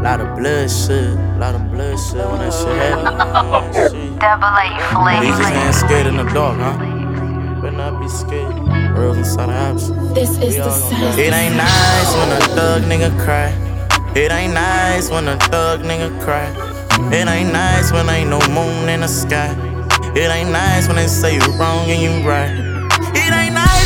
Lot of bloodshed, when that shit happen. Double A These just flavor. ain't scared in the dark, huh? Better not be scared. Real inside the option. This is the sound. It ain't nice when a thug nigga cry. It ain't nice when a thug nigga cry. It ain't nice when ain't no moon in the sky. It ain't nice when they say you wrong and you right. It ain't nice